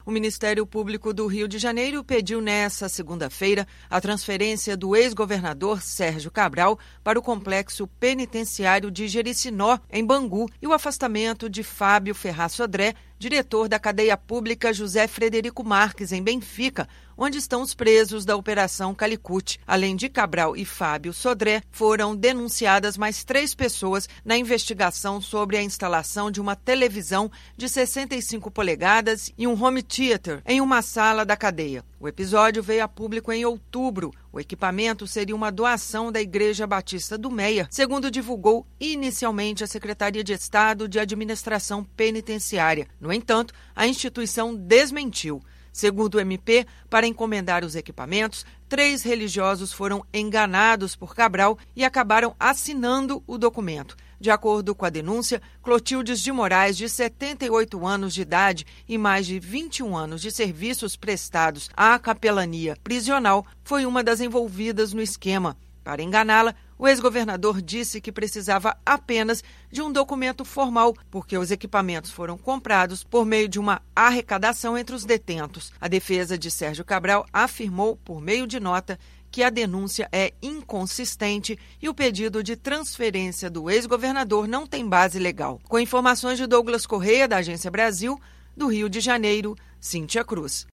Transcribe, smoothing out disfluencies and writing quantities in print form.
O Ministério Público do Rio de Janeiro pediu nesta segunda-feira a transferência do ex-governador Sérgio Cabral para o complexo penitenciário de Jericinó, em Bangu, e o afastamento de Fábio Ferraz Sodré, diretor da cadeia pública José Frederico Marques, em Benfica, onde estão os presos da Operação Calicut. Além de Cabral e Fábio Sodré, foram denunciadas mais 3 pessoas na investigação sobre a instalação de uma televisão de 65 polegadas e um home theater em uma sala da cadeia. O episódio veio a público em outubro. O equipamento seria uma doação da Igreja Batista do Meia, segundo divulgou inicialmente a Secretaria de Estado de Administração Penitenciária. No entanto, a instituição desmentiu. Segundo o MP, para encomendar os equipamentos, 3 religiosos foram enganados por Cabral e acabaram assinando o documento. De acordo com a denúncia, Clotildes de Moraes, de 78 anos de idade e mais de 21 anos de serviços prestados à capelania prisional, foi uma das envolvidas no esquema. Para enganá-la, o ex-governador disse que precisava apenas de um documento formal, porque os equipamentos foram comprados por meio de uma arrecadação entre os detentos. A defesa de Sérgio Cabral afirmou, por meio de nota, que a denúncia é inconsistente e o pedido de transferência do ex-governador não tem base legal. Com informações de Douglas Correia, da Agência Brasil, do Rio de Janeiro, Cíntia Cruz.